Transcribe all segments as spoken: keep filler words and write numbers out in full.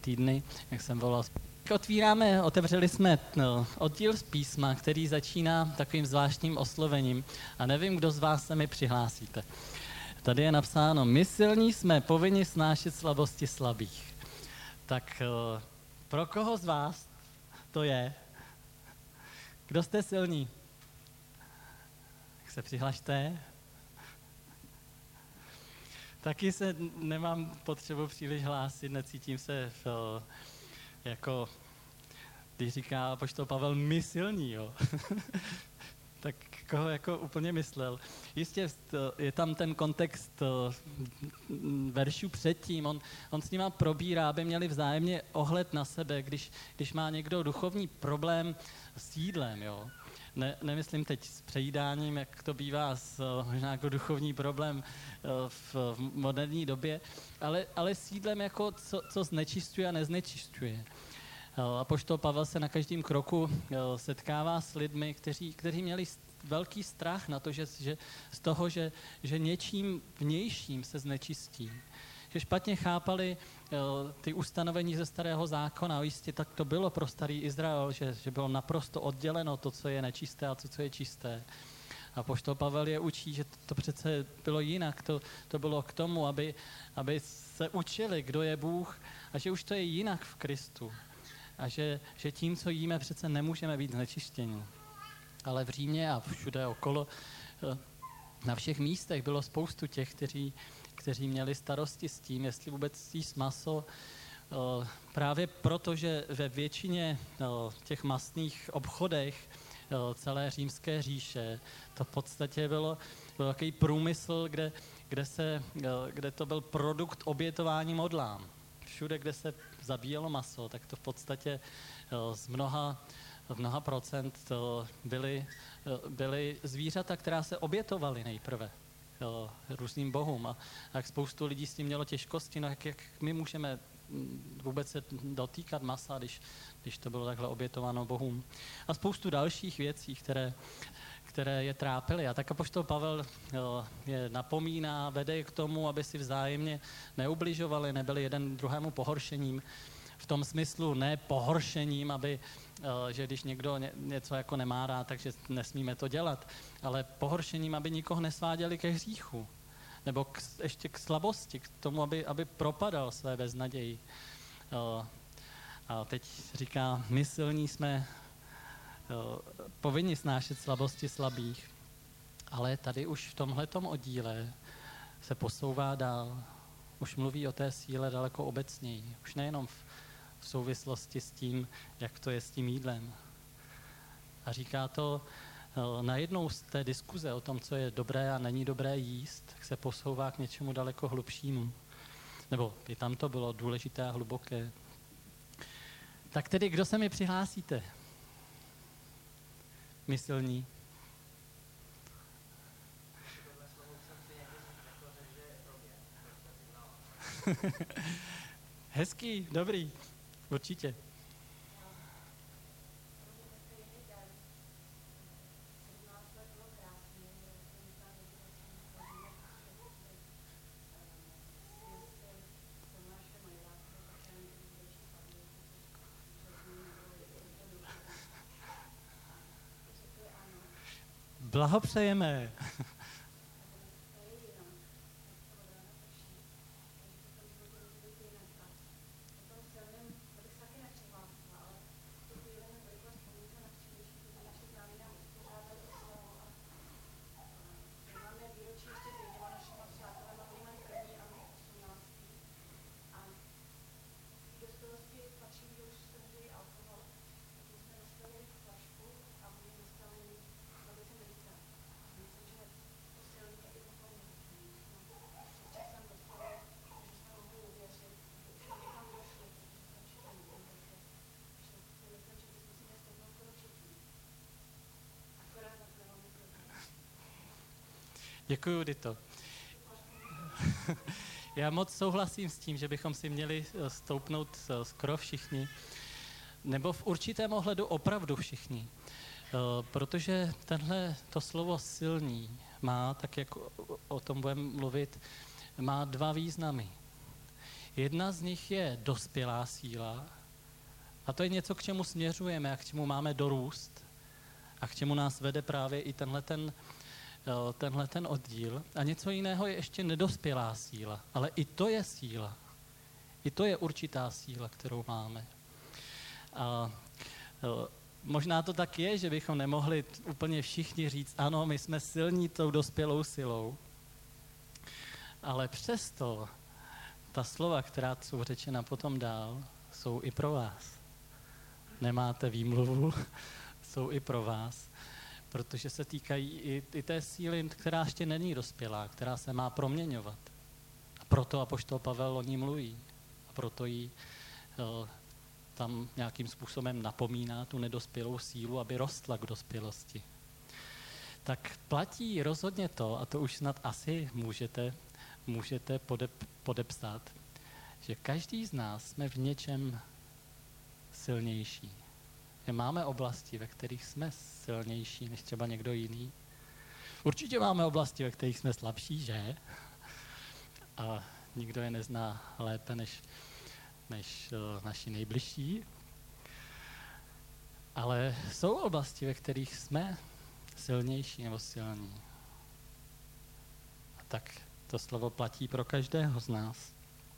týdny, jak jsem volal. Otvíráme, otevřeli jsme no, oddíl z písma, který začíná takovým zvláštním oslovením a nevím, kdo z vás se mi přihlásíte. Tady je napsáno, my silní jsme povinni snášet slabosti slabých. Tak pro koho z vás to je? Kdo jste silní? Tak se přihlašte. Taky se nemám potřebu příliš hlásit, necítím se v, jako, když říká apoštol Pavel, my silní, jo. Tak koho jako úplně myslel. Jistě je tam ten kontext veršů předtím, on, on s nima probírá, aby měli vzájemně ohled na sebe, když, když má někdo duchovní problém s jídlem, jo. Ne, nemyslím teď s přejídáním, jak to bývá, s, možná jako duchovní problém v, v moderní době, ale, ale s jídlem jako co, co znečišťuje a neznečišťuje. Apoštol Pavel se na každém kroku setkává s lidmi, kteří, kteří měli velký strach na to, že, že z toho, že, že něčím vnějším se znečistí. Že špatně chápali ty ustanovení ze starého zákona. Jistě tak to bylo pro starý Izrael, že, že bylo naprosto odděleno to, co je nečisté a to, co je čisté. A apoštol Pavel je učí, že to, to přece bylo jinak. To, to bylo k tomu, aby, aby se učili, kdo je Bůh a že už to je jinak v Kristu. A že, že tím, co jíme, přece nemůžeme být znečištěni. Ale v Římě a všude okolo, na všech místech bylo spoustu těch, kteří, kteří měli starosti s tím, jestli vůbec jíst maso. Právě proto, že ve většině těch masných obchodech celé římské říše to v podstatě bylo, byl takový průmysl, kde, kde, se, kde to byl produkt obětování modlám. Všude, kde se zabíjelo maso, tak to v podstatě z mnoha, v mnoha procent byly, byly zvířata, která se obětovaly nejprve různým bohům. A jak spoustu lidí s tím mělo těžkosti, no jak, jak my můžeme vůbec se dotýkat masa, když, když to bylo takhle obětováno bohům. A spoustu dalších věcí, které, které je trápily. A tak apoštol Pavel jo, je napomíná, vede je k tomu, aby si vzájemně neubližovali, nebyli jeden druhému pohoršením. V tom smyslu ne pohoršením, aby, že když někdo něco jako nemá rád, takže nesmíme to dělat, ale pohoršením, aby nikoho nesváděli ke hříchu. Nebo k, ještě k slabosti, k tomu, aby, aby propadal své beznaději. A teď říká, my silní jsme povinni snášet slabosti slabých, ale tady už v tomhletom oddíle se posouvá dál. Už mluví o té síle daleko obecněji. Už nejenom v, v souvislosti s tím, jak to je s tím jídlem. A říká to najednou z té diskuze o tom, co je dobré a není dobré jíst, tak se posouvá k něčemu daleko hlubšímu. Nebo i tam to bylo důležité a hluboké. Tak tedy, kdo se mi přihlásíte? My silní. Hezký, dobrý, určitě. Blahopřejeme. Děkuju, Dito. Já moc souhlasím s tím, že bychom si měli stoupnout skoro všichni, nebo v určitém ohledu opravdu všichni. Protože tenhle to slovo silný má, tak jak o tom budeme mluvit, má dva významy. Jedna z nich je dospělá síla a to je něco, k čemu směřujeme a k čemu máme dorůst a k čemu nás vede právě i tenhle ten, tenhle ten oddíl. A něco jiného je ještě nedospělá síla, ale i to je síla. I to je určitá síla, kterou máme. A možná to tak je, že bychom nemohli úplně všichni říct, ano, my jsme silní tou dospělou silou, ale přesto ta slova, která jsou řečena potom dál, jsou i pro vás. Nemáte výmluvu, jsou i pro vás, protože se týkají i, i té síly, která ještě není dospělá, která se má proměňovat. A proto apoštol Pavel o ní mluví. A proto ji uh, tam nějakým způsobem napomíná tu nedospělou sílu, aby rostla k dospělosti. Tak platí rozhodně to, a to už snad asi můžete, můžete podep, podepsat, že každý z nás jsme v něčem silnější. Že máme oblasti, ve kterých jsme silnější než třeba někdo jiný. Určitě máme oblasti, ve kterých jsme slabší, že? A nikdo je nezná lépe než, než uh, naši nejbližší. Ale jsou oblasti, ve kterých jsme silnější nebo silní. A tak to slovo platí pro každého z nás.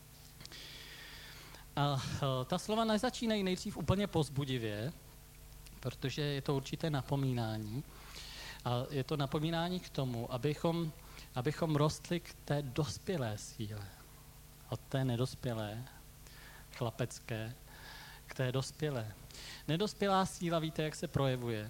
A uh, ta slova nezačínají nejdřív úplně povzbudivě, protože je to určité napomínání. A je to napomínání k tomu, abychom, abychom rostli k té dospělé síle. Od té nedospělé, chlapecké, k té dospělé. Nedospělá síla, víte, jak se projevuje?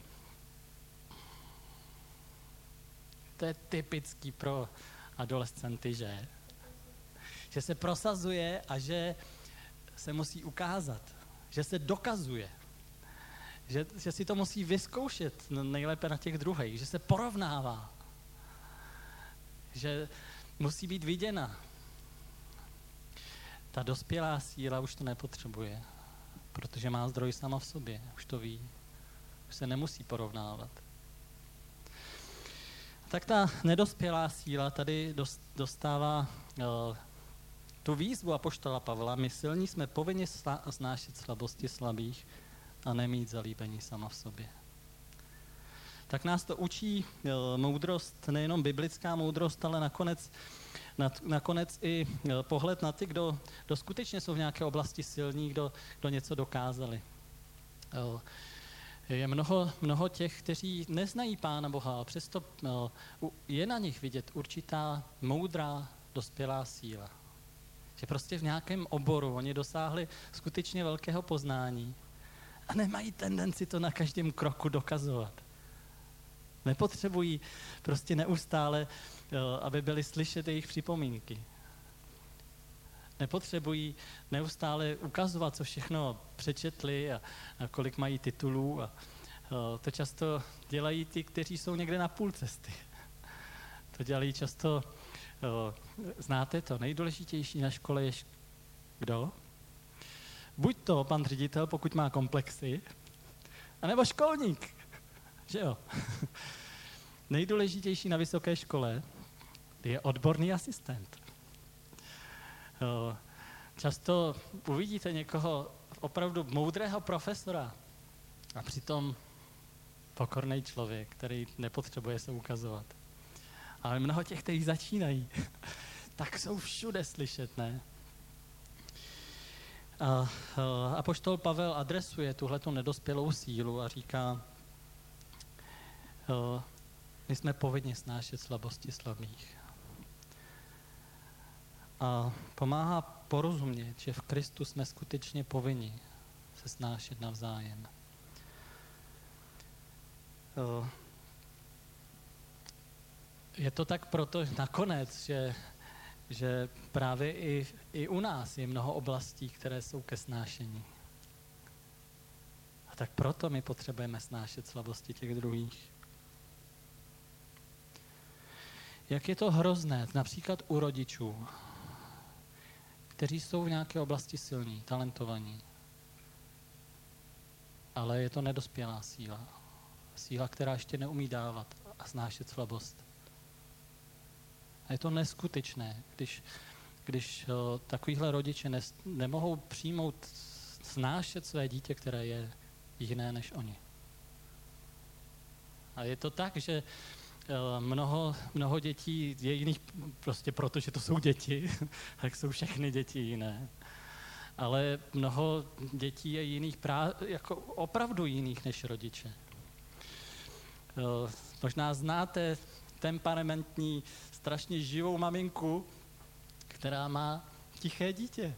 To je typický pro adolescenty, že? Že se prosazuje a že se musí ukázat. Že se dokazuje. Že, že si to musí vyzkoušet nejlépe na těch druhých. Že se porovnává. Že musí být viděna. Ta dospělá síla už to nepotřebuje, protože má zdroj sama v sobě. Už to ví. Už se nemusí porovnávat. Tak ta nedospělá síla tady dostává uh, tu výzvu apoštola Pavla. My silní jsme povinni snášet slabosti slabých a nemít zalíbení sama v sobě. Tak nás to učí uh, moudrost, nejenom biblická moudrost, ale nakonec, na, nakonec i uh, pohled na ty, kdo, kdo skutečně jsou v nějaké oblasti silní, kdo, kdo něco dokázali. Uh, Je mnoho, mnoho těch, kteří neznají Pána Boha, a přesto no, je na nich vidět určitá moudrá, dospělá síla. Že prostě v nějakém oboru oni dosáhli skutečně velkého poznání a nemají tendenci to na každém kroku dokazovat. Nepotřebují prostě neustále, aby byly slyšet jejich připomínky. Nepotřebují neustále ukazovat, co všechno přečetli a, a kolik mají titulů. A, o, to často dělají ti, kteří jsou někde na půl cesty. To dělají často, o, znáte to, nejdůležitější na škole je kdo? Buď to pan ředitel, pokud má komplexy, anebo školník, že jo? Nejdůležitější na vysoké škole je odborný asistent. Často uvidíte někoho opravdu moudrého profesora a přitom pokorný člověk, který nepotřebuje se ukazovat. Ale mnoho těch, kteří začínají, tak jsou všude slyšet, ne? A apoštol Pavel adresuje tuhletu nedospělou sílu a říká, my jsme povinni snášet slabosti slabých. A pomáhá porozumět, že v Kristu jsme skutečně povinni se snášet navzájem. Je to tak proto nakonec, že, že právě i, i u nás je mnoho oblastí, které jsou ke snášení. A tak proto my potřebujeme snášet slabosti těch druhých. Jak je to hrozné, například u rodičů, kteří jsou v nějaké oblasti silní, talentovaní. Ale je to nedospělá síla. Síla, která ještě neumí dávat a snášet slabost. A je to neskutečné, když, když uh, takovýhle rodiče nes, nemohou přijmout, snášet své dítě, které je jiné než oni. A je to tak, že uh, mnoho, mnoho dětí je jiných prostě proto, že to jsou děti, tak jsou všechny děti jiné. Ale mnoho dětí je jiných, prá, jako opravdu jiných než rodiče. Uh, možná znáte temperamentní, strašně živou maminku, která má tiché dítě.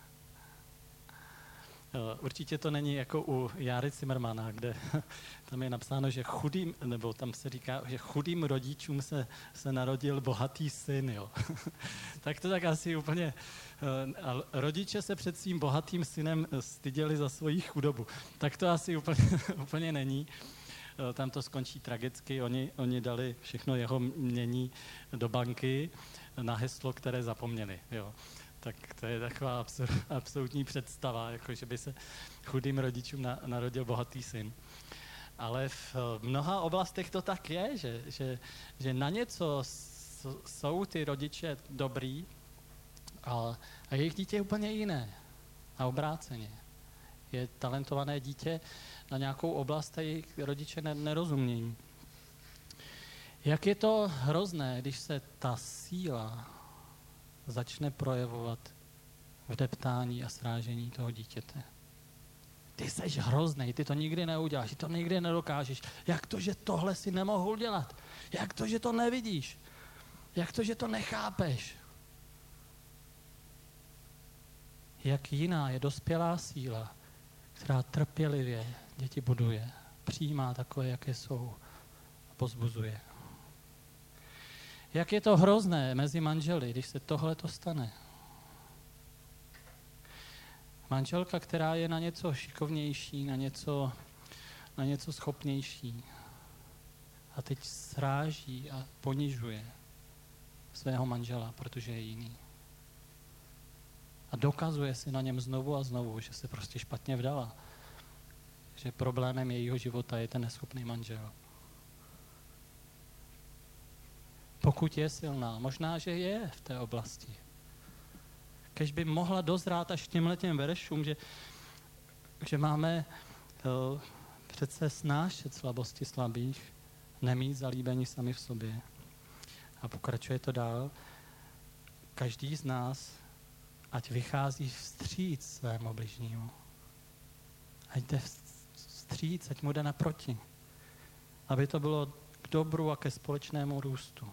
Určitě to není jako u Járy Zimmermana, kde tam je napsáno, že chudým, nebo tam se říká, že chudým rodičům se, se narodil bohatý syn, jo. Tak to tak asi úplně, a rodiče se před svým bohatým synem styděli za svoji chudobu. Tak to asi úplně, úplně není. Tam to skončí tragicky, oni, oni dali všechno jeho mění do banky na heslo, které zapomněli, jo. Tak to je taková absur, absolutní představa, jako že by se chudým rodičům na, narodil bohatý syn. Ale v mnoha oblastech to tak je, že, že, že na něco jsou ty rodiče dobrý a, a jejich dítě je úplně jiné a obráceně. Je talentované dítě na nějakou oblast a jejich rodiče ne, nerozumějí. Jak je to hrozné, když se ta síla začne projevovat v deptání a srážení toho dítěte. Ty seš hroznej, ty to nikdy neuděláš, ty to nikdy nedokážeš. Jak to, že tohle si nemohl dělat? Jak to, že to nevidíš? Jak to, že to nechápeš? Jak jiná je dospělá síla, která trpělivě děti buduje, přijímá takové, jaké jsou a pozbuzuje. Jak je to hrozné mezi manželi, když se tohle to stane. Manželka, která je na něco šikovnější, na něco, na něco schopnější a teď sráží a ponižuje svého manžela, protože je jiný. A dokazuje si na něm znovu a znovu, že se prostě špatně vdala. Že problémem jejího života je ten neschopný manžel. Pokud je silná, možná, že je v té oblasti. Kež by mohla dozrát až těmhletěm veršům, že, že máme uh, přece snášet slabosti slabých, nemít zalíbení sami v sobě. A pokračuje to dál. Každý z nás, ať vychází vstříc svému bližnímu. Ať jde vstříc, ať mu jde naproti. Aby to bylo k dobru a ke společnému růstu.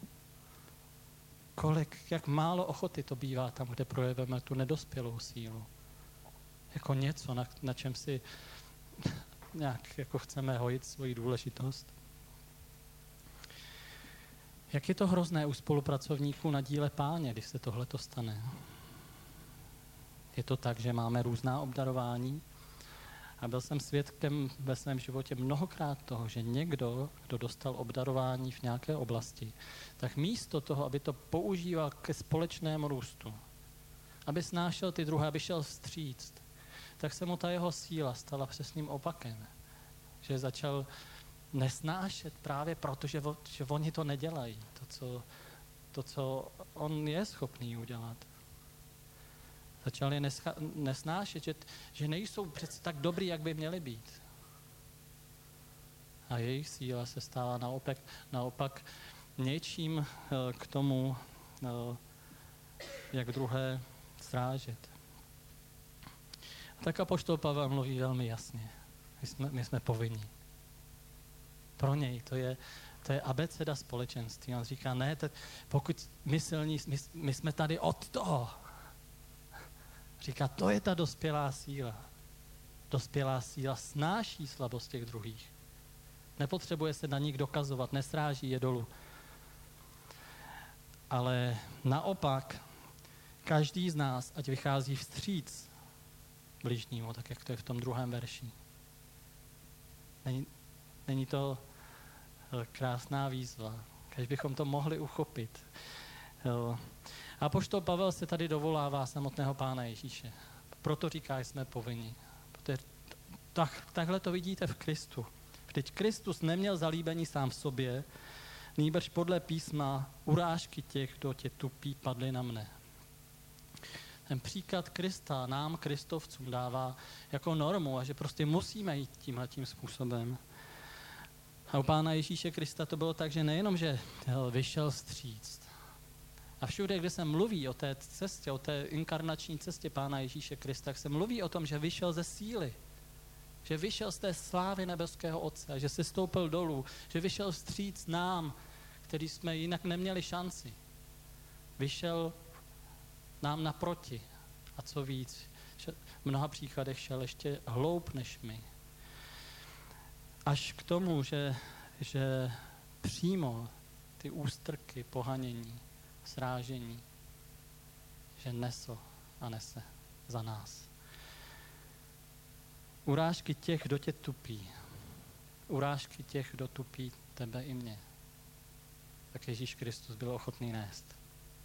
Kolik, jak málo ochoty to bývá tam, kde projevíme tu nedospělou sílu. Jako něco, na, na čem si nějak jako chceme hojit svoji důležitost. Jak je to hrozné u spolupracovníků na díle Páně, když se tohle to stane. Je to tak, že máme různá obdarování a byl jsem svědkem ve svém životě mnohokrát toho, že někdo, kdo dostal obdarování v nějaké oblasti, tak místo toho, aby to používal ke společnému růstu, aby snášel ty druhé, aby šel vstříct, tak se mu ta jeho síla stala přesným opakem. Že začal nesnášet právě proto, že, že oni to nedělají, to co, to, co on je schopný udělat. Začal je nescha, nesnášet, že, že nejsou přece tak dobrý, jak by měli být. A jejich síla se stává naopak, naopak něčím k tomu, jak druhé srážet. A tak apoštol Pavel mluví velmi jasně. My jsme, my jsme povinni. Pro něj to je, to je abeceda společenství. On říká, ne, tak pokud my silní, my, my jsme tady od toho. Říká, to je ta dospělá síla. Dospělá síla snáší slabost těch druhých. Nepotřebuje se na nich dokazovat, nesráží je dolů. Ale naopak, každý z nás, ať vychází vstříc bližnímu, tak jak to je v tom druhém verši. Není, není to krásná výzva. Kež bychom to mohli uchopit. A apoštol Pavel se tady dovolává samotného Pána Ježíše. Proto říká, že jsme povinni. Protože tak, takhle to vidíte v Kristu. Vždyť Kristus neměl zalíbení sám v sobě, nýbrž podle písma urážky těch, kdo tě tupí, padly na mne. ten příklad Krista nám, kristovcům, dává jako normu a že prostě musíme jít tímhletím způsobem. A u Pána Ježíše Krista to bylo tak, že nejenom, že vyšel vstříc, a všude, kde se mluví o té cestě, o té inkarnační cestě Pána Ježíše Krista, tak se mluví o tom, že vyšel ze síly, že vyšel z té slávy nebeského Otce, že se stoupil dolů, že vyšel vstříc nám, který jsme jinak neměli šanci. Vyšel nám naproti. A co víc, v mnoha příkladech šel ještě hloub než my. Až k tomu, že, že přímo ty ústrky pohanění, srážení, že nesl a nese za nás. Urážky těch, kdo tě tupí, urážky těch, kdo tupí tebe i mě, tak Ježíš Kristus byl ochotný nést.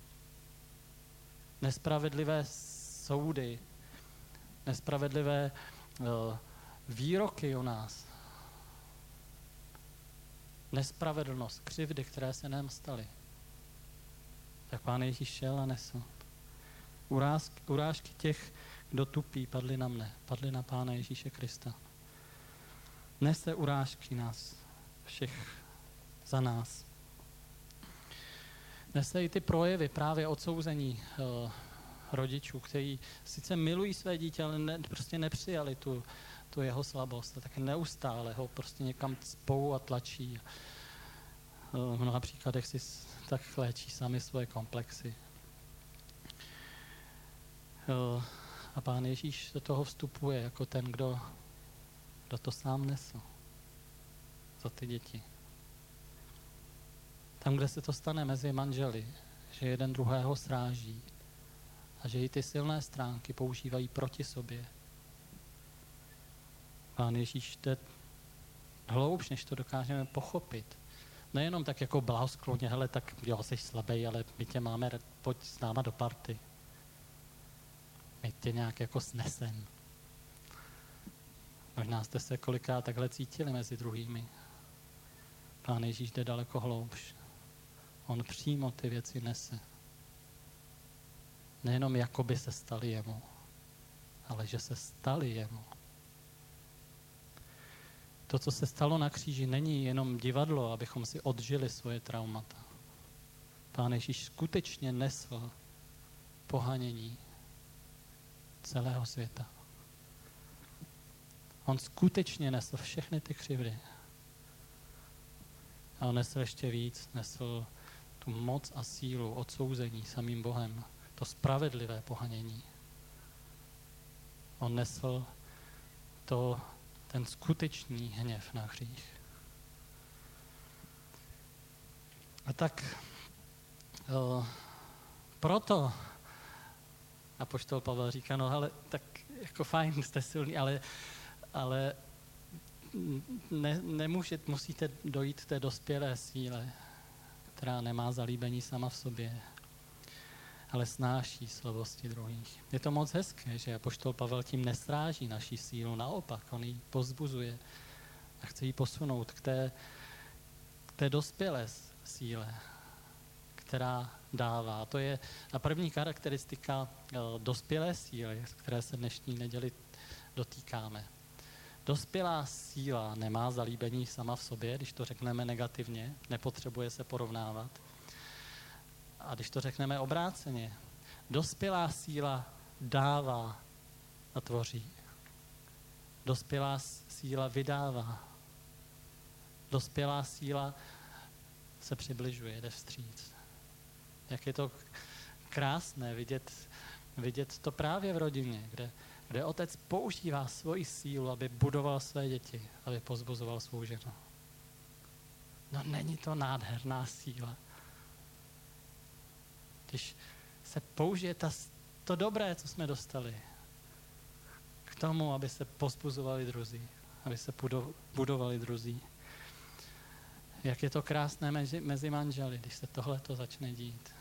Nespravedlivé soudy, nespravedlivé uh, výroky o nás, nespravedlnost, křivdy, které se nám staly, tak Pán Ježíš šel a nesl. Urážky, urážky těch, kdo tupí, padly na mne, padly na Pána Ježíše Krista. Nese urážky nás všech za nás. Nese i ty projevy právě odsouzení uh, rodičů, kteří sice milují své dítě, ale ne, prostě nepřijali tu, tu jeho slabost a tak neustále ho prostě někam cpou a tlačí. Uh, v mnoha příkladech si tak léčí sami svoje komplexy. Uh, a Pán Ježíš do toho vstupuje jako ten, kdo, kdo to sám nesl za ty děti. Tam, kde se to stane mezi manželi, že jeden druhého sráží a že i ty silné stránky používají proti sobě. Pán Ježíš jde hloubš, než to dokážeme pochopit. Nejenom tak jako blahoskloně, hele, tak jo, jsi slabý, ale my tě máme, pojď s náma do party. My tě nějak jako snesem. Možná jste se kolikrát takhle cítili mezi druhými. Pán Ježíš jde daleko hloubš. On přímo ty věci nese. Nejenom jakoby se staly jemu, ale že se staly jemu. To, co se stalo na kříži, není jenom divadlo, abychom si odžili svoje traumata. Pán Ježíš skutečně nesl pohanění celého světa. On skutečně nesl všechny ty křivdy. A on nesl ještě víc, nesl tu moc a sílu odsouzení samým Bohem, to spravedlivé pohanění. On nesl to, ten skutečný hněv na hřích. A tak o, proto apoštol Pavel říká, no ale tak jako fajn, jste silný, ale, ale ne, nemůžete, musíte dojít k té dospělé síle, která nemá zalíbení sama v sobě, ale snáší slabosti druhých. Je to moc hezké, že apoštol Pavel tím nesráží naši sílu, naopak, on ji povzbuzuje a chce ji posunout k té, k té dospělé síle, která dává. To je a první charakteristika uh, dospělé síly, které se dnešní neděli dotýkáme. Dospělá síla nemá zalíbení sama v sobě, když to řekneme negativně, nepotřebuje se porovnávat. A když to řekneme obráceně, dospělá síla dává a tvoří. Dospělá síla vydává. Dospělá síla se přibližuje, jde vstříc. Jak je to krásné vidět, vidět to právě v rodině, kde, kde otec používá svoji sílu, aby budoval své děti, aby povzbuzoval svou ženu. No není to nádherná síla. Když se použije ta, to dobré, co jsme dostali, k tomu, aby se povzbuzovali druzí, aby se budovali druzí. Jak je to krásné mezi, mezi manželi, když se tohleto začne dít.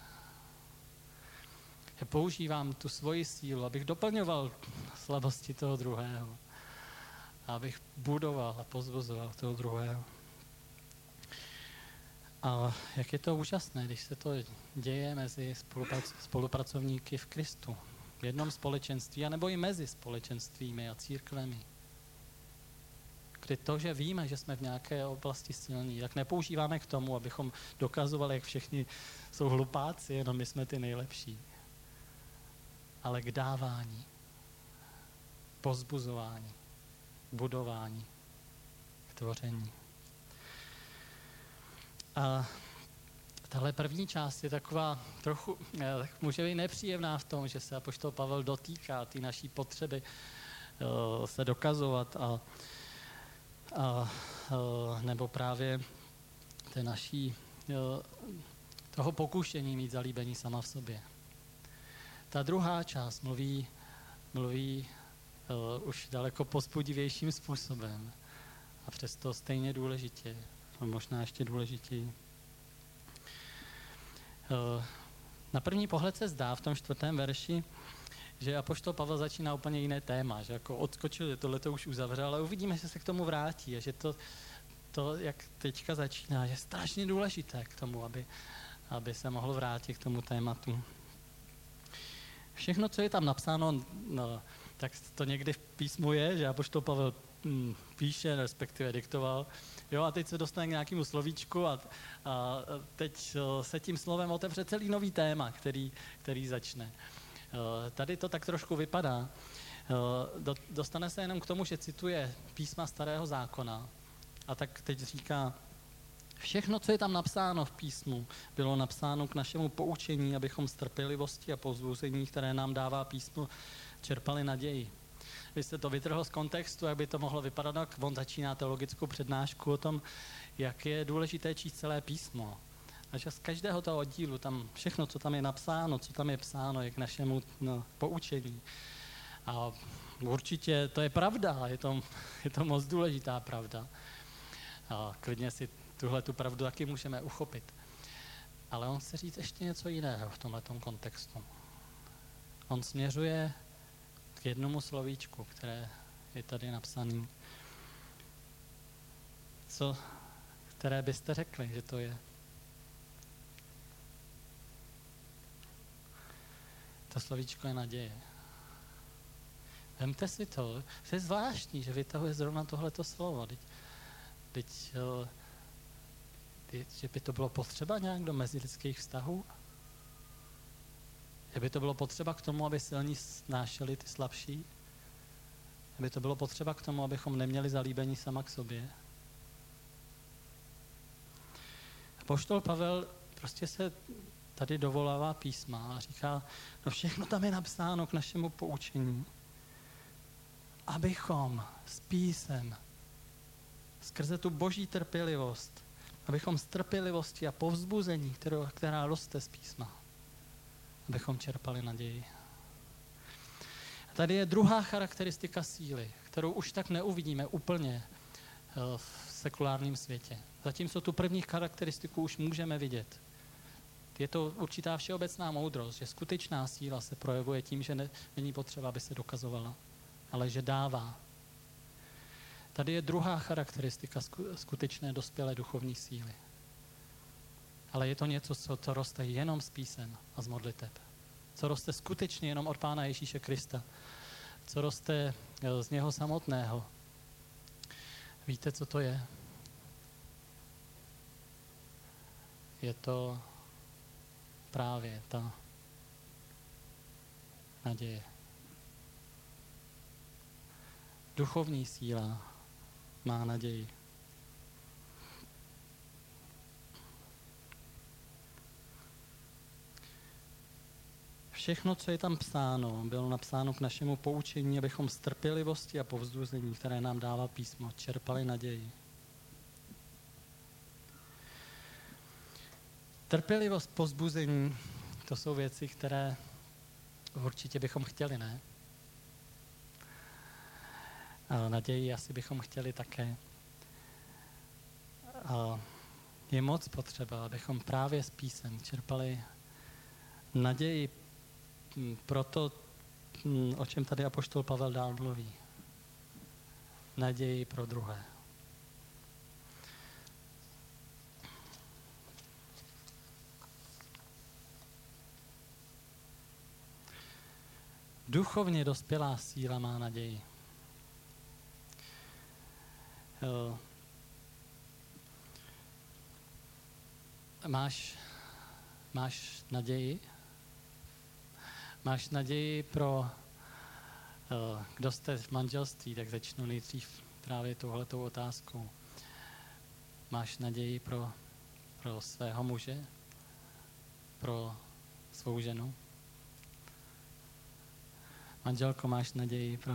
Já používám tu svoji sílu, abych doplňoval slabosti toho druhého. A abych budoval a povzbuzoval toho druhého. A jak je to úžasné, když se to děje mezi spoluprac- spolupracovníky v Kristu. v jednom společenství, anebo i mezi společenstvími a církvemi. Kdy to, že víme, že jsme v nějaké oblasti silní, tak nepoužíváme k tomu, abychom dokazovali, jak všichni jsou hlupáci, jenom my jsme ty nejlepší. Ale k dávání, povzbuzování, budování, k tvoření. A tahle první část je taková trochu, může být nepříjemná v tom, že se apoštol Pavel dotýká té naší potřeby uh, se dokazovat a, a uh, nebo právě té naší uh, toho pokušení mít zalíbení sama v sobě. Ta druhá část mluví, mluví uh, už daleko povzbudivějším způsobem a přesto stejně důležitě, a možná ještě důležitěji. Uh, na první pohled se zdá v tom čtvrtém verši, že apoštol Pavel začíná úplně jiné téma, že jako odskočil, že tohle to už uzavřel, ale uvidíme, že se k tomu vrátí a že to, to jak teďka začíná, je strašně důležité k tomu, aby, aby se mohl vrátit k tomu tématu. Všechno, co je tam napsáno, no, tak to někdy v písmu je, že apoštol Pavel hm, píše, respektive diktoval, jo, a teď se dostane k nějakému slovíčku a, a teď se tím slovem otevře celý nový téma, který, který začne. Tady to tak trošku vypadá. Dostane se jenom k tomu, že cituje písma Starého zákona a tak teď říká, všechno, co je tam napsáno v písmu, bylo napsáno k našemu poučení, abychom z trpělivosti a povzbuzení, které nám dává písmo, čerpali naději. Vy jste to vytrhl z kontextu, jak by to mohlo vypadat, tak on začíná teologickou přednášku o tom, jak je důležité číst celé písmo. A že z každého toho oddílu, tam všechno, co tam je napsáno, co tam je psáno, je k našemu no, poučení. A určitě to je pravda, je to, je to moc důležitá pravda. A klidně si tuhle tu pravdu taky můžeme uchopit. Ale on chce říct ještě něco jiného v tomhletom kontextu. On směřuje k jednomu slovíčku, které je tady napsané. Co, které byste řekli, že to je? To slovíčko je naděje. Vemte si to, to je zvláštní, že vytahuje zrovna tohleto slovo. Teď, teď, teď, že by to bylo potřeba nějak do mezilidských vztahů? Že by to bylo potřeba k tomu, aby silní snášeli ty slabší? Že by to bylo potřeba k tomu, abychom neměli zalíbení sama k sobě? Apoštol Pavel prostě se tady dovolává písma a říká, no všechno tam je napsáno k našemu poučení, abychom s písem, skrze tu boží trpělivost, abychom z trpělivosti a povzbuzení, kterou, která roste z písma, abychom čerpali naději. A tady je druhá charakteristika síly, kterou už tak neuvidíme úplně v sekulárním světě. Zatímco tu první charakteristiku už můžeme vidět. Je to určitá všeobecná moudrost, že skutečná síla se projevuje tím, že ne, není potřeba, aby se dokazovala, ale že dává. Tady je druhá charakteristika skutečné dospělé duchovní síly. Ale je to něco, co, co roste jenom z písem a z modliteb. Co roste skutečně jenom od Pána Ježíše Krista. Co roste z něho samotného. Víte, co to je? Je to právě ta naděje. Duchovní síla má naději. Všechno, co je tam psáno, bylo napsáno k našemu poučení, abychom z trpělivosti a povzbuzení, které nám dává písmo, čerpali naději. Trpělivost, povzbuzení, to jsou věci, které určitě bychom chtěli, ne? A naději asi bychom chtěli také. A je moc potřeba, abychom právě s písem čerpali naději pro to, o čem tady apoštol Pavel dál mluví. Naději pro druhé. duchovně dospělá síla má naději. Jo. Máš, máš naději? Máš naději pro, kdo jste v manželství, tak začnu nejdřív právě touhletou otázkou. Máš naději pro, pro svého muže? Pro svou ženu? Manželko, máš naději pro...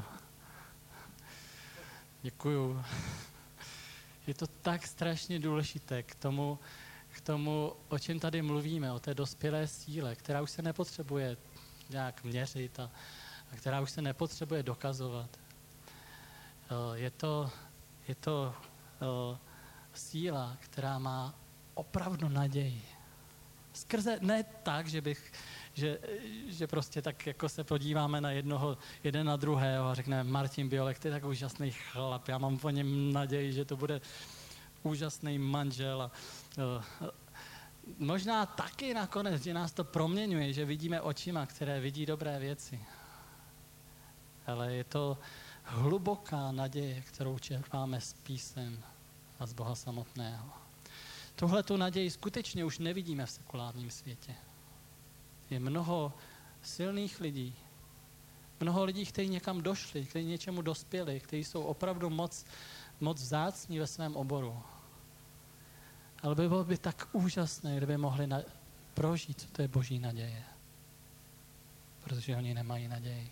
Děkuju. Je to tak strašně důležité k tomu, k tomu, o čem tady mluvíme, o té dospělé síle, která už se nepotřebuje nějak měřit a, a která už se nepotřebuje dokazovat. Je to, je to síla, která má opravdu naději. Skrze, ne tak, že bych, že, že prostě tak jako se podíváme na jednoho, jeden na druhého a řekneme, Martin Biolek, ty je tak úžasný chlap, já mám po něm naději, že to bude úžasný manžel. A, uh, možná taky nakonec, že nás to proměňuje, že vidíme očima, které vidí dobré věci. Ale je to hluboká naděje, kterou čerpáme z písem a z Boha samotného. Tuhle tu naději skutečně už nevidíme v sekulárním světě. Je mnoho silných lidí, mnoho lidí, kteří někam došli, kteří něčemu dospěli, kteří jsou opravdu moc, moc vzácní ve svém oboru. Ale by bylo by tak úžasné, kdyby mohli na, prožít, co to je boží naděje. Protože oni nemají naději.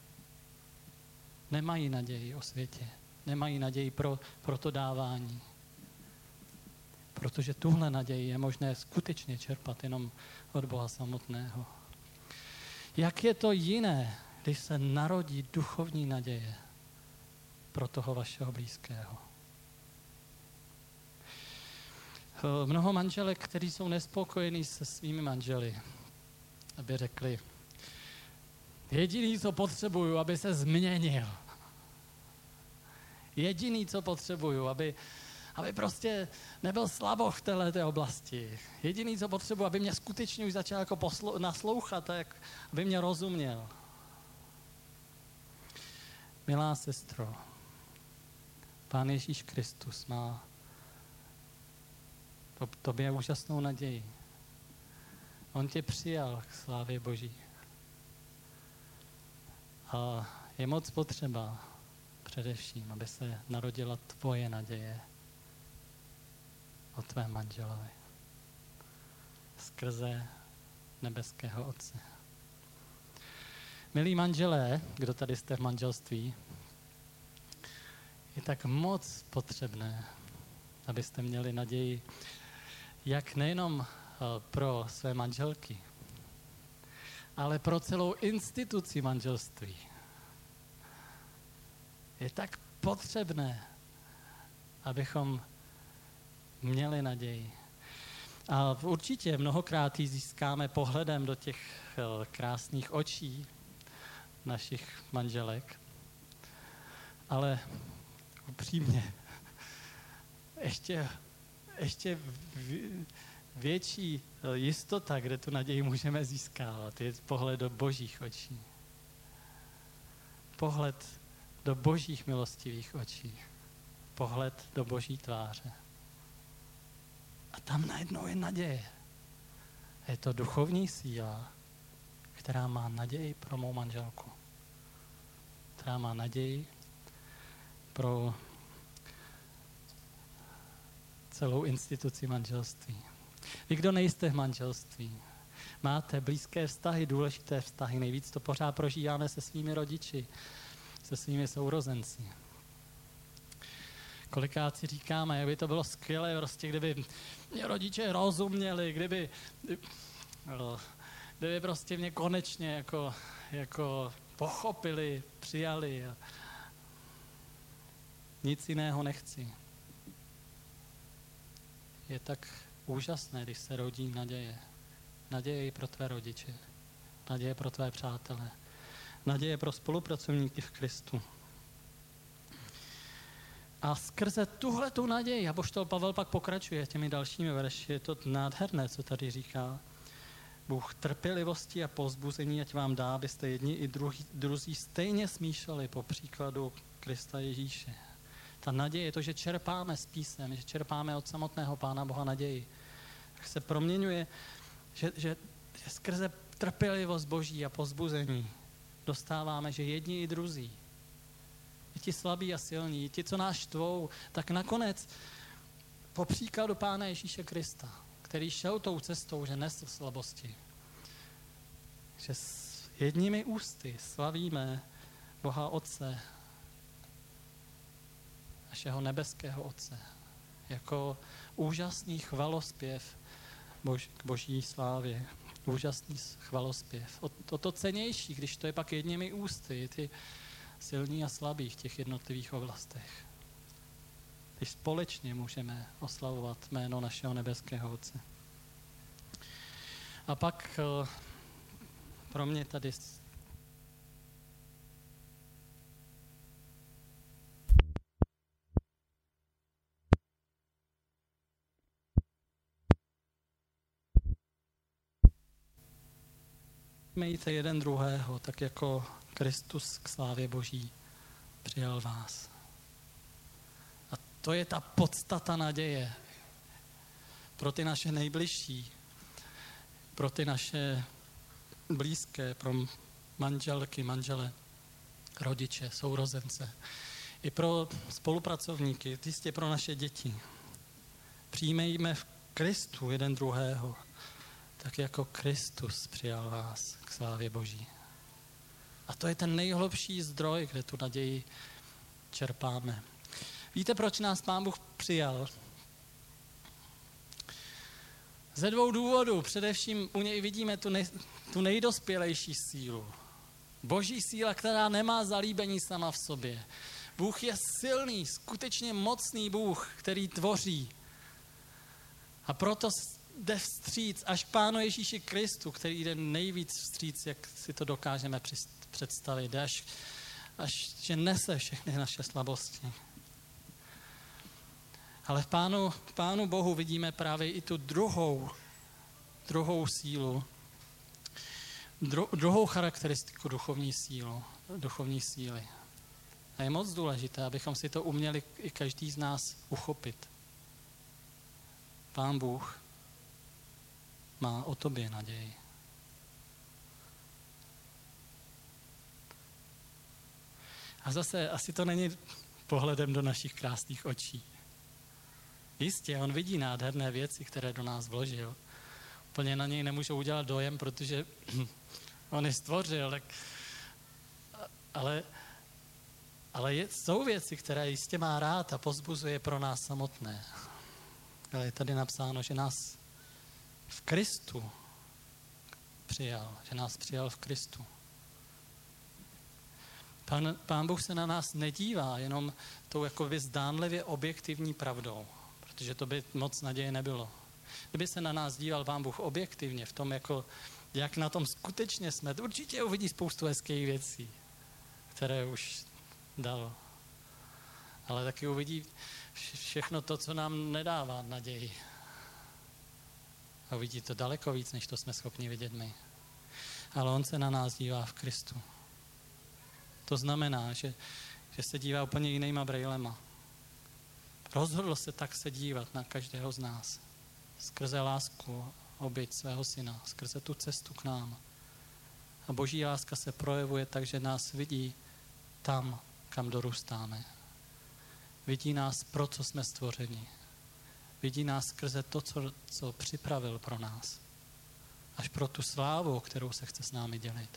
Nemají naději o světě. Nemají naději pro, pro to dávání. Protože tuhle naději je možné skutečně čerpat jenom od Boha samotného. Jak je to jiné, když se narodí duchovní naděje pro toho vašeho blízkého? Mnoho manželek, kteří jsou nespokojení se svými manželi, aby řekli, jediný, co potřebuju, aby se změnil. Jediný, co potřebuju, aby, aby prostě nebyl slabo v této oblasti. Jediný, co potřebuju, aby mě skutečně už začal jako poslu- naslouchat, tak aby mě rozuměl. Milá sestro, Pán Ježíš Kristus má to, tobě úžasnou naději. On tě přijal k slávě Boží. A je moc potřeba především, aby se narodila tvoje naděje o tvém manželovi skrze nebeského Otce. Milí manželé, kdo tady jste v manželství, je tak moc potřebné, abyste měli naději jak nejenom pro své manželky, ale pro celou instituci manželství. Je tak potřebné, abychom měli naději. A určitě mnohokrát ji získáme pohledem do těch krásných očí našich manželek. Ale upřímně, ještě, ještě větší jistota, kde tu naději můžeme získávat, je pohled do božích očí. Pohled do božích milostivých očí. Pohled do boží tváře. A tam najednou je naděje. Je to duchovní síla, která má naději pro mou manželku. Která má naději pro celou instituci manželství. Vy, kdo nejste v manželství, máte blízké vztahy, důležité vztahy, nejvíc to pořád prožíváme se svými rodiči, se svými sourozenci. Kolikrát si říkáme, jak by to bylo skvělé, prostě, kdyby mě rodiče rozuměli, kdyby, kdyby prostě mě konečně jako, jako pochopili, přijali. A nic jiného nechci. Je tak úžasné, když se rodí naděje. Naděje i pro tvé rodiče. Naděje pro tvé přátele. Naděje pro spolupracovníky v Kristu. A skrze tuhletu naději, apoštol Pavel pak pokračuje těmi dalšími verši, je to nádherné, co tady říká. Bůh trpělivosti a povzbuzení, ať vám dá, abyste jedni i druhý, druzí stejně smýšleli po příkladu Krista Ježíše. Ta naděje, to, že čerpáme z písem, že čerpáme od samotného Pána Boha naději, tak se proměňuje, že, že, že skrze trpělivost Boží a povzbuzení dostáváme, že jedni i druzí, i ti slabí a silní, i ti, co nás štvou, tak nakonec po příkladu Pána Ježíše Krista, který šel tou cestou, že nesl slabosti, že s jedními ústy slavíme Boha Otce, našeho nebeského Otce, jako úžasný chvalospěv bož, k Boží slávě. Úžasný chvalospěv. O, o to cenější, když to je pak jedními ústy, ty silní a slabí v těch jednotlivých oblastech. Když společně můžeme oslavovat jméno našeho nebeského Otce. A pak pro mě tady mějte jeden druhého, tak jako Kristus k slávě Boží přijal vás. A to je ta podstata naděje pro ty naše nejbližší, pro ty naše blízké, pro manželky, manžele, rodiče, sourozence, i pro spolupracovníky, jistě pro naše děti. Přijmejme v Kristu jeden druhého, tak jako Kristus přijal vás k slávě Boží. A to je ten nejhlubší zdroj, kde tu naději čerpáme. Víte, proč nás Pán Bůh přijal? Ze dvou důvodů. Především u něj vidíme tu, nej, tu nejdospělejší sílu. Boží síla, která nemá zalíbení sama v sobě. Bůh je silný, skutečně mocný Bůh, který tvoří. A proto jde vstříc až k Pánu Ježíši Kristu, který jde nejvíc vstříc, jak si to dokážeme představit. Jde až, až že nese všechny naše slabosti. Ale v Pánu, v Pánu Bohu vidíme právě i tu druhou, druhou sílu, dru, druhou charakteristiku duchovní sílu, duchovní síly. A je moc důležité, abychom si to uměli i každý z nás uchopit. Pán Bůh má o tobě naději. A zase asi to není pohledem do našich krásných očí. Jistě, on vidí nádherné věci, které do nás vložil. Úplně na něj nemůžou udělat dojem, protože on je stvořil, tak, ale, ale je, jsou věci, které jistě má rád a povzbuzuje pro nás samotné. Ale je tady napsáno, že nás v Kristu přijal, že nás přijal v Kristu. Pán, Pán Bůh se na nás nedívá jenom tou jakoby zdánlivě objektivní pravdou, protože to by moc naděje nebylo. Kdyby se na nás díval Pán Bůh objektivně v tom, jako, jak na tom skutečně jsme, to určitě uvidí spoustu hezkých věcí, které už dal. Ale taky uvidí všechno to, co nám nedává naději. A uvidí to daleko víc, než to jsme schopni vidět my. Ale on se na nás dívá v Kristu. To znamená, že, že se dívá úplně jinýma brejlema. Rozhodl se tak se dívat na každého z nás. Skrze lásku, oběť svého syna, skrze tu cestu k nám. A Boží láska se projevuje tak, že nás vidí tam, kam dorůstáme. Vidí nás, pro co jsme stvořeni. Vidí nás skrze to, co, co připravil pro nás. Až pro tu slávu, kterou se chce s námi dělit.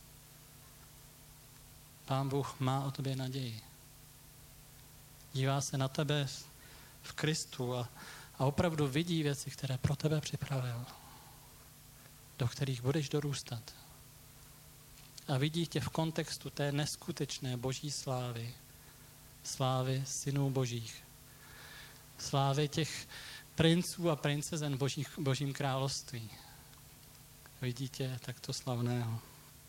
Pán Bůh má o tobě naději. Dívá se na tebe v Kristu a, a opravdu vidí věci, které pro tebe připravil, do kterých budeš dorůstat. A vidí tě v kontextu té neskutečné Boží slávy, slávy synů Božích, slávy těch princů a princezen Božích, Božím království. Vidí tě takto slavného.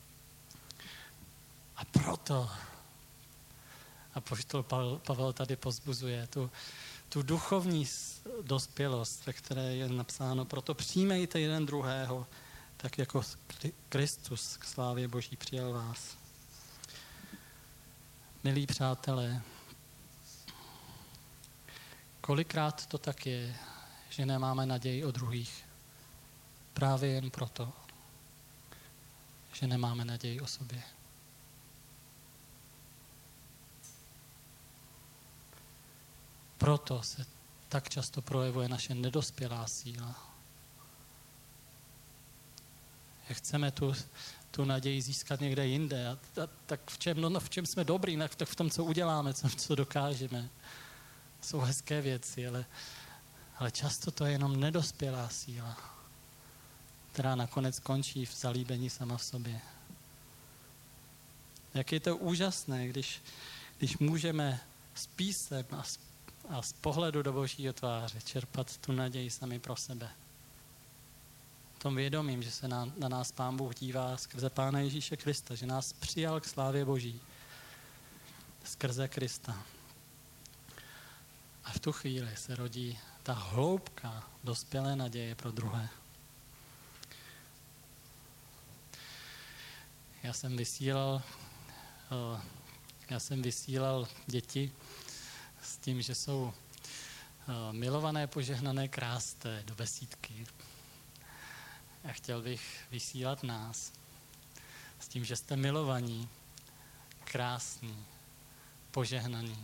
A proto apoštol Pavel, Pavel tady povzbuzuje tu, tu duchovní dospělost, ve které je napsáno, proto přijmejte jeden druhého, tak jako Kristus k slávě Boží přijal vás. Milí přátelé, kolikrát to tak je, že nemáme naději o druhých. Právě jen proto, že nemáme naději o sobě. Proto se tak často projevuje naše nedospělá síla. Že chceme tu, tu naději získat někde jinde. A, a, tak v čem, no, v čem jsme dobrý, tak v tom, co uděláme, co, co dokážeme. Jsou hezké věci, ale, ale často to je jenom nedospělá síla, která nakonec končí v zalíbení sama v sobě. Jak je to úžasné, když, když můžeme s písem a z, a z pohledu do Božího tváře čerpat tu naději sami pro sebe. Tom vědomím, že se na, na nás Pán Bůh dívá skrze Pána Ježíše Krista, že nás přijal k slávě Boží skrze Krista. A v tu chvíli se rodí ta hloubka dospělé naděje pro druhé. Já jsem vysílal, já jsem vysílal děti s tím, že jsou milované, požehnané, krásné do besídky. A chtěl bych vysílat nás s tím, že jste milovaní, krásní, požehnaní.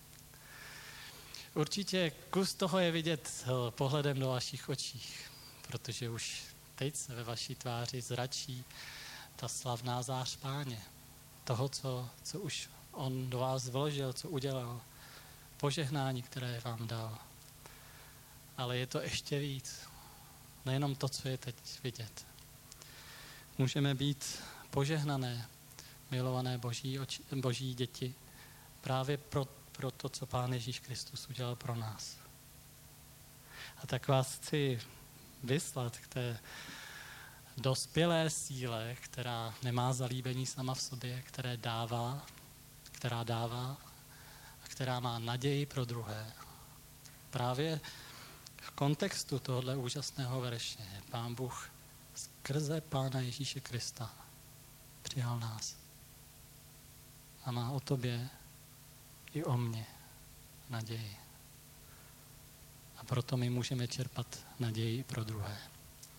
Určitě kus toho je vidět pohledem do vašich očích, protože už teď se ve vaší tváři zračí ta slavná zář Páně. Toho, co, co už on do vás vložil, co udělal. Požehnání, které vám dal. Ale je to ještě víc. Nejenom to, co je teď vidět. Můžeme být požehnané, milované boží, oči, boží děti právě pro, pro to, co Pán Ježíš Kristus udělal pro nás. A tak vás chci vyslat k té dospělé síle, která nemá zalíbení sama v sobě, které dává, která dává a která má naději pro druhé. Právě v kontextu tohoto úžasného verše Pán Bůh skrze Pána Ježíše Krista přijal nás. A má o tobě i o mně naději. A proto my můžeme čerpat naději pro druhé.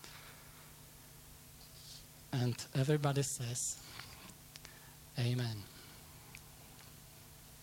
And everybody says, Amen.